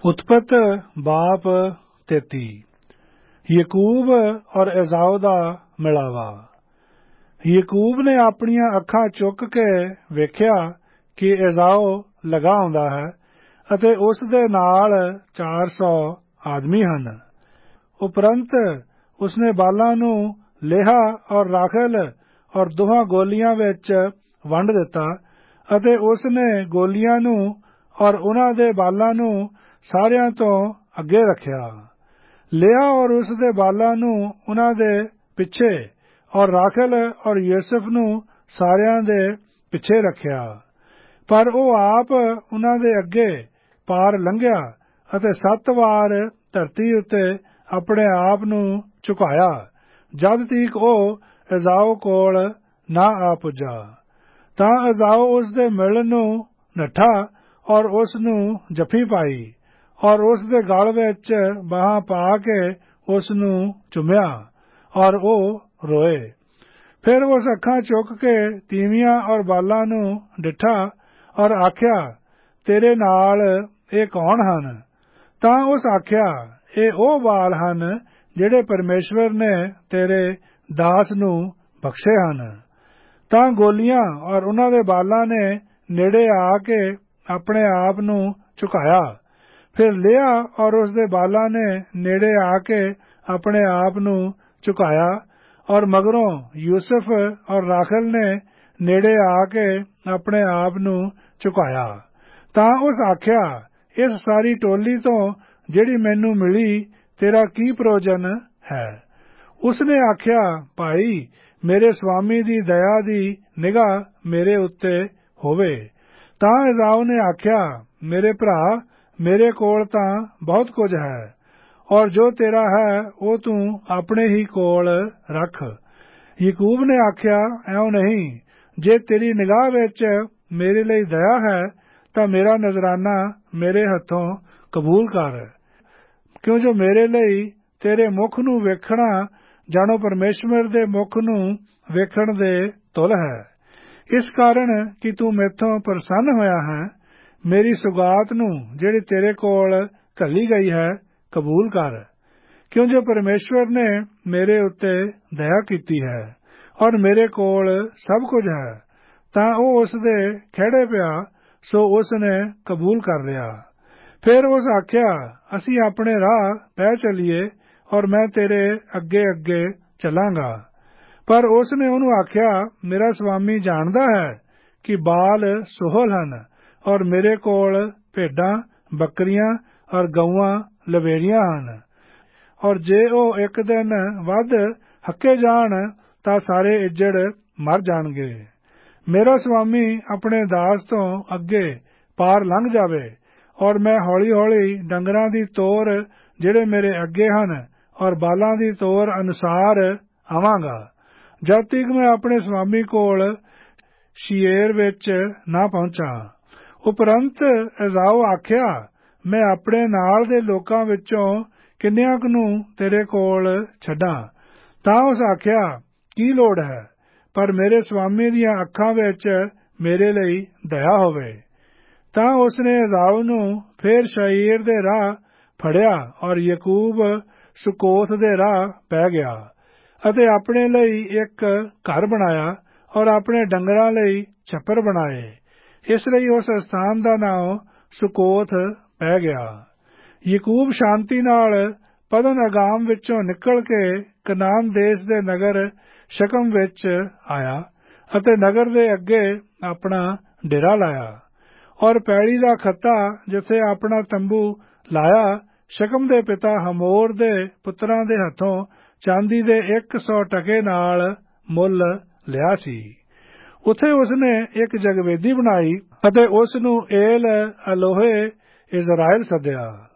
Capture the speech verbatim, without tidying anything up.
उत्पत बाप तेती। यकूब और एसाऊ दा मिलावा। यकूब ने अपनियां अखां चुक के वेख्या कि एसाऊ लगा आउंदा है ਅਤੇ ਉਸ ਦੇ ਨਾਲ चार सौ आदमी ਹਨ। ਉਪਰੰਤ ਉਸਨੇ ਬਾਲਾਂ ਨੂੰ ਲੇਹਾ ਔਰ ਰਾਖੇਲ ਔਰ ਦੋਹਾਂ ਗੋਲੀਆਂ ਵਿੱਚ ਵੰਡ ਦਿੱਤਾ ਅਤੇ ਉਸਨੇ ਗੋਲੀਆਂ ਨੂੰ ਔਰ ਉਹਨਾਂ ਦੇ ਬਾਲਾਂ ਨੂੰ ਸਾਰਿਆਂ ਤੋਂ ਅੱਗੇ ਰੱਖਿਆ। ਲੇਹਾ ਔਰ ਉਸ ਦੇ ਬਾਲਾਂ ਨੂੰ ਉਹਨਾਂ ਦੇ ਪਿੱਛੇ ਔਰ ਰਾਖੇਲ ਔਰ ਯੂਸੁਫ ਨੂੰ ਸਾਰਿਆਂ ਦੇ ਪਿੱਛੇ ਰੱਖਿਆ। ਪਰ ਉਹ ਆਪ ਉਹਨਾਂ ਦੇ ਅੱਗੇ ਪਾਰ ਲੰਘਿਆ ਅਤੇ ਸੱਤ ਵਾਰ ਧਰਤੀ ਉੱਤੇ ਆਪਣੇ ਆਪ ਨੂੰ ਝੁਕਾਇਆ ਜਦ ਤੀਕ ਉਹ ਏਸਾऊ ਕੋਲ ਨਾ ਆ ਪੁੱਜਾ। ਤਾਂ ਏਸਾऊ ਉਸ ਦੇ ਮਿਲਣ ਨੂੰ ਨੱਠਾ ਔਰ ਉਸ ਨੂੰ ਜੱਫੀ ਪਾਈ ਔਰ ਉਸ ਦੇ ਗਲ ਵਿੱਚ ਬਾਹਾਂ ਪਾ ਕੇ ਉਸ ਨੂੰ ਚੁੰਮਿਆ ਔਰ ਉਹ ਰੋਏ। ਫਿਰ ਉਸ ਅੱਖਾਂ ਚੁੱਕ ਕੇ ਤੀਵੀਆਂ ਔਰ ਬਾਲਾਂ ਨੂੰ ਡਿੱਠਾ ਔਰ ਆਖਿਆ, ਤੇਰੇ ਨਾਲ ਇਹ ਕੌਣ ਹਨ? ਤਾਂ ਉਸ ਆਖਿਆ, ਇਹ ਉਹ ਬਾਲ ਹਨ ਜਿਹੜੇ ਪਰਮੇਸ਼ਵਰ ਨੇ ਤੇਰੇ ਦਾਸ ਨੂੰ ਬਖਸ਼ੇ ਹਨ। ਤਾਂ ਗੋਲੀਆਂ ਔਰ ਉਹਨਾਂ ਦੇ ਬਾਲਾਂ ਨੇ ਨੇੜੇ ਆ ਕੇ ਆਪਣੇ ਆਪ ਨੂੰ ਝੁਕਾਇਆ। ਫਿਰ ਲੇਹਾ ਔਰ ਉਸ ਦੇ ਬਾਲਾਂ ਨੇ ਨੇੜੇ ਆ ਕੇ ਆਪਣੇ ਆਪ ਨੂੰ ਝੁਕਾਇਆ ਔਰ ਮਗਰੋਂ ਯੂਸੁਫ ਔਰ ਰਾਖੇਲ ਨੇ ਨੇੜੇ ਆ ਕੇ ਆਪਣੇ ਆਪ ਨੂੰ ਝੁਕਾਇਆ। ਤਾਂ ਉਸ ਆਖਿਆ, ਇਸ ਸਾਰੀ ਟੋਲੀ ਤੋਂ ਜਿਹੜੀ ਮੈਨੂੰ ਮਿਲੀ ਤੇਰਾ ਕੀ ਪ੍ਰਯੋਜਨ ਹੈ? ਉਸਨੇ ਆਖਿਆ, ਭਾਈ, ਮੇਰੇ ਸਵਾਮੀ ਦੀ ਦਇਆ ਦੀ ਨਿਗਾਹ ਮੇਰੇ ਉੱਤੇ ਹੋਵੇ। ਤਾਂ ਏਸਾऊ ਨੇ ਆਖਿਆ, ਮੇਰੇ ਭਰਾ, ਮੇਰੇ ਕੋਲ ਤਾਂ ਬਹੁਤ ਕੁਝ ਹੈ ਔਰ ਜੋ ਤੇਰਾ ਹੈ ਉਹ ਤੂੰ ਆਪਣੇ ਹੀ ਕੋਲ ਰੱਖ। ਯਕੂਬ ਨੇ ਆਖਿਆ, ਐਉਂ ਨਹੀਂ, ਜੇ ਤੇਰੀ ਨਿਗਾਹ ਵਿੱਚ ਮੇਰੇ ਲਈ ਦਇਆ ਹੈ ਤਾਂ ਮੇਰਾ ਨਜ਼ਰਾਨਾ ਮੇਰੇ ਹੱਥੋਂ ਕਬੂਲ ਕਰ, ਕਿਉਂ ਜੋ ਮੇਰੇ ਲਈ ਤੇਰੇ ਮੁਖ ਨੂੰ ਵੇਖਣਾ ਜਾਣੋ ਪਰਮੇਸ਼ਵਰ ਦੇ ਮੁਖ ਨੂੰ ਵੇਖਣ ਦੇ ਤੁਲ ਹੈ। ਇਸ ਕਾਰਨ ਕਿ ਤੂੰ ਮੈਥੋਂ ਪ੍ਰਸੰਨ ਹੋਇਆ ਹੈ, ਮੇਰੀ ਸੁਗਾਤ ਨੂੰ ਜਿਹੜੀ ਤੇਰੇ ਕੋਲ ਘੱਲੀ ਗਈ ਹੈ ਕਬੂਲ ਕਰ, ਕਿਉਂ ਜੋ ਪਰਮੇਸ਼ਵਰ ਨੇ ਮੇਰੇ ਉੱਤੇ ਦਇਆ ਕੀਤੀ ਹੈ ਔਰ ਮੇਰੇ ਕੋਲ ਸਭ ਕੁਝ ਹੈ। ਤਾਂ ਉਹ ਉਸ ਦੇ ਖਹਿੜੇ ਪਿਆ, ਸੋ ਉਸ ਨੇ ਕਬੂਲ ਕਰ ਲਿਆ। ਫਿਰ ਉਸ ਆਖਿਆ, ਅਸੀਂ ਆਪਣੇ ਰਾਹ ਪੈ ਚਲੀਏ ਔਰ ਮੈਂ ਤੇਰੇ ਅੱਗੇ ਅੱਗੇ ਚੱਲਾਂਗਾ। ਪਰ ਉਸ ਨੇ ਉਹਨੂੰ ਆਖਿਆ, ਮੇਰਾ ਸਵਾਮੀ ਜਾਣਦਾ ਹੈ ਕਿ ਬਾਲ ਸੋਹਲ ਹਨ ਔਰ ਮੇਰੇ ਕੋਲ ਭੇਡਾਂ, ਬੱਕਰੀਆਂ ਔਰ ਗਊਆਂ ਲਵੇਰੀਆਂ ਹਨ ਔਰ ਜੇ ਉਹ ਇੱਕ ਦਿਨ ਵੱਧ ਹੱਕੇ ਜਾਣ ਤਾਂ ਸਾਰੇ ਇੱਜੜ ਮਰ ਜਾਣਗੇ। ਮੇਰਾ ਸਵਾਮੀ ਆਪਣੇ ਦਾਸ ਤੋਂ ਅੱਗੇ ਪਾਰ ਲੰਘ ਜਾਵੇ ਔਰ ਮੈਂ ਹੌਲੀ ਹੌਲੀ ਡੰਗਰਾਂ ਦੀ ਤੋਰ ਜਿਹੜੇ ਮੇਰੇ ਅੱਗੇ ਹਨ ਔਰ ਬਾਲਾਂ ਦੀ ਤੋਰ ਅਨੁਸਾਰ ਆਵਾਂਗਾ ਜਦ ਤੀਕ ਮੈਂ ਆਪਣੇ ਸਵਾਮੀ ਕੋਲ ਸ਼ੀਏਰ ਵਿੱਚ ਨਾ ਪਹੁੰਚਾਂ। ਉਪਰੰਤ ਏਸਾऊ ਆਖਿਆ, ਮੈਂ ਆਪਣੇ ਨਾਲ ਦੇ ਲੋਕਾਂ ਵਿੱਚੋਂ ਕਿੰਨਿਆਂ ਕੁ ਨੂੰ ਤੇਰੇ ਕੋਲ ਛੱਡਾਂ? ਤਾਂ ਉਸ ਆਖਿਆ, ਕੀ ਲੋੜ ਹੈ, ਪਰ ਮੇਰੇ ਸਵਾਮੀ ਦੀਆਂ ਅੱਖਾਂ ਵਿੱਚ ਮੇਰੇ ਲਈ ਦਇਆ ਹੋਵੇ। ਤਾਂ ਉਸਨੇ ਏਸਾऊ ਨੂੰ ਫਿਰ ਸ਼ਾਇਰ ਦੇ ਰਾਹ ਫੜਿਆ ਔਰ ਯਕੂਬ ਸੁਕੋਥ ਦੇ ਰਾਹ ਪੈ ਗਿਆ ਅਤੇ ਆਪਣੇ ਲਈ ਇੱਕ ਘਰ ਬਣਾਇਆ ਔਰ ਆਪਣੇ ਡੰਗਰਾਂ ਲਈ ਛੱਪਰ ਬਣਾਏ। ਇਸ ਲਈ ਉਸ ਸਥਾਨ ਦਾ ਨਾਮ ਸੁਕੋਥ ਪੈ ਗਿਆ। ਯਕੂਬ ਸ਼ਾਂਤੀ ਨਾਲ ਪਦਨ ਅਗਾਮ ਵਿੱਚੋਂ ਨਿਕਲ ਕੇ ਕਨਾਨ ਦੇਸ਼ ਦੇ ਨਗਰ ਸ਼ਕਮ ਵਿੱਚ ਆਇਆ ਅਤੇ ਨਗਰ ਦੇ ਅੱਗੇ ਆਪਣਾ ਡੇਰਾ ਲਾਇਆ ਔਰ ਪੈਲੀ ਦਾ ਖੱਤਾ ਜਿੱਥੇ ਆਪਣਾ ਤੰਬੂ ਲਾਇਆ ਸ਼ਕਮ ਦੇ ਪਿਤਾ ਹਮੋਰ ਦੇ ਪੁੱਤਰਾਂ ਦੇ ਹੱਥੋਂ ਚਾਂਦੀ ਦੇ ਇੱਕ ਸੌ ਟਕੇ ਨਾਲ ਮੁੱਲ ਲਿਆ ਸੀ। ਉੱਥੇ ਉਸਨੇ ਇੱਕ ਜਗਵੇਦੀ ਬਣਾਈ ਅਤੇ ਉਸ ਨੂੰ ਏਲ ਅਲੋਹੇ ਇਜ਼ਰਾਇਲ ਸੱਦਿਆ।